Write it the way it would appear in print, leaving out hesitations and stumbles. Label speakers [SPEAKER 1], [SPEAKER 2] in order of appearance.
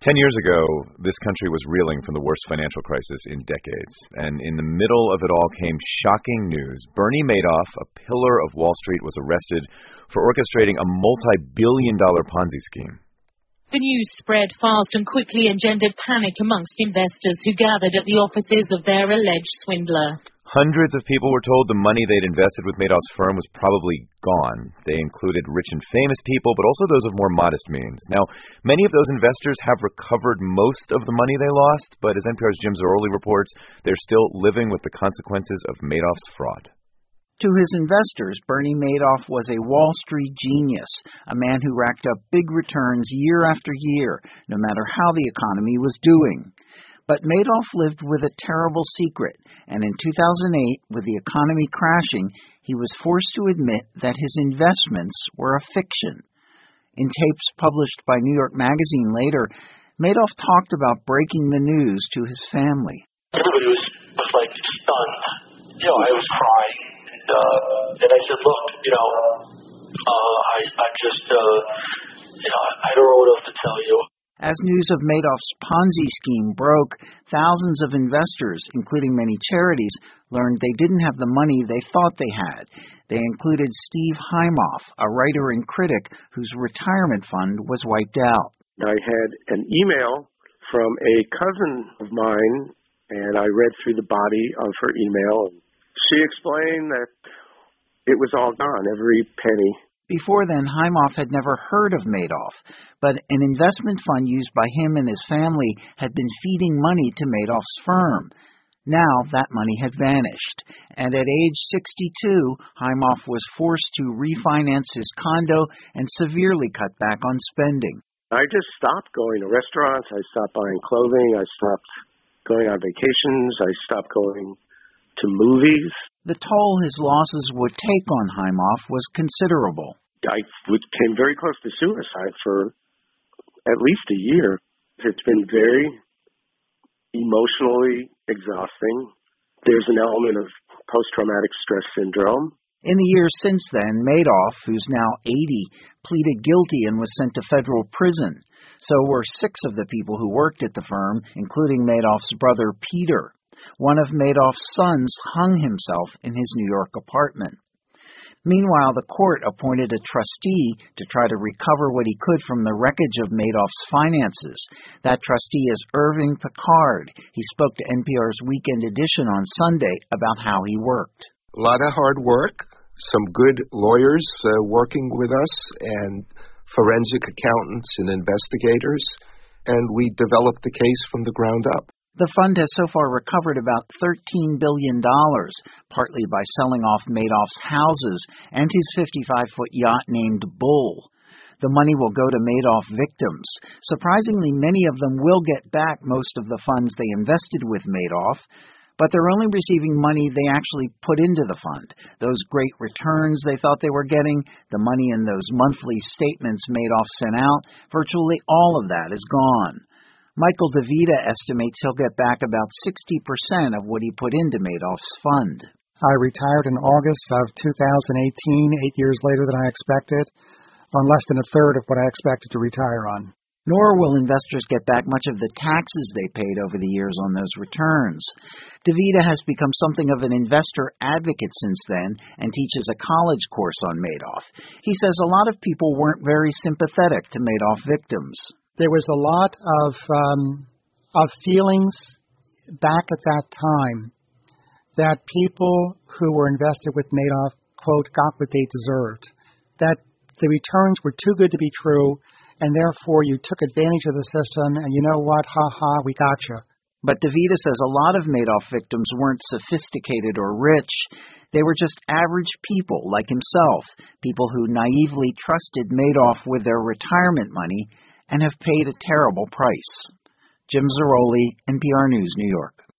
[SPEAKER 1] 10 years ago, this country was reeling from the worst financial crisis in decades. And in the middle of it all came shocking news. Bernie Madoff, a pillar of Wall Street, was arrested for orchestrating a multi-billion-dollar Ponzi scheme.
[SPEAKER 2] The news spread fast and quickly engendered panic amongst investors who gathered at the offices of their alleged swindler.
[SPEAKER 1] Hundreds of people were told the money they'd invested with Madoff's firm was probably gone. They included rich and famous people, but also those of more modest means. Now, many of those investors have recovered most of the money they lost, but as NPR's Jim Zarroli reports, they're still living with the consequences of Madoff's fraud.
[SPEAKER 3] To his investors, Bernie Madoff was a Wall Street genius, a man who racked up big returns year after year, no matter how the economy was doing. But Madoff lived with a terrible secret, and in 2008, with the economy crashing, he was forced to admit that his investments were a fiction. In tapes published by New York Magazine later, Madoff talked about breaking the news to his family.
[SPEAKER 4] Everybody was like stunned. I was crying, and I said, "Look, I don't know what else to tell you."
[SPEAKER 3] As news of Madoff's Ponzi scheme broke, thousands of investors, including many charities, learned they didn't have the money they thought they had. They included Steve Hymoff, a writer and critic whose retirement fund was wiped out.
[SPEAKER 5] I had an email from a cousin of mine, and I read through the body of her email. She explained that it was all gone, every penny.
[SPEAKER 3] Before then, Hymoff had never heard of Madoff, but an investment fund used by him and his family had been feeding money to Madoff's firm. Now that money had vanished, and at age 62, Hymoff was forced to refinance his condo and severely cut back on spending.
[SPEAKER 5] I just stopped going to restaurants, I stopped buying clothing, I stopped going on vacations, I stopped going to movies.
[SPEAKER 3] The toll his losses would take on Hymoff was considerable.
[SPEAKER 5] I came very close to suicide for at least a year. It's been very emotionally exhausting. There's an element of post-traumatic stress syndrome.
[SPEAKER 3] In the years since then, Madoff, who's now 80, pleaded guilty and was sent to federal prison. So were 6 of the people who worked at the firm, including Madoff's brother Peter. One of Madoff's sons hung himself in his New York apartment. Meanwhile, the court appointed a trustee to try to recover what he could from the wreckage of Madoff's finances. That trustee is Irving Picard. He spoke to NPR's Weekend Edition on Sunday about how he worked.
[SPEAKER 6] A lot of hard work, some good lawyers working with us, and forensic accountants and investigators, and we developed the case from the ground up.
[SPEAKER 3] The fund has so far recovered about $13 billion, partly by selling off Madoff's houses and his 55-foot yacht named Bull. The money will go to Madoff victims. Surprisingly, many of them will get back most of the funds they invested with Madoff, but they're only receiving money they actually put into the fund. Those great returns they thought they were getting, the money in those monthly statements Madoff sent out, virtually all of that is gone. Michael DeVita estimates he'll get back about 60% of what he put into Madoff's fund.
[SPEAKER 7] I retired in August of 2018, 8 years later than I expected, on less than a third of what I expected to retire on.
[SPEAKER 3] Nor will investors get back much of the taxes they paid over the years on those returns. DeVita has become something of an investor advocate since then and teaches a college course on Madoff. He says a lot of people weren't very sympathetic to Madoff victims.
[SPEAKER 7] There was a lot of feelings back at that time that people who were invested with Madoff, quote, got what they deserved, that the returns were too good to be true, and therefore you took advantage of the system, and you know what, ha-ha, we got you.
[SPEAKER 3] But DeVita says a lot of Madoff victims weren't sophisticated or rich. They were just average people like himself, people who naively trusted Madoff with their retirement money and have paid a terrible price. Jim Zarroli, NPR News, New York.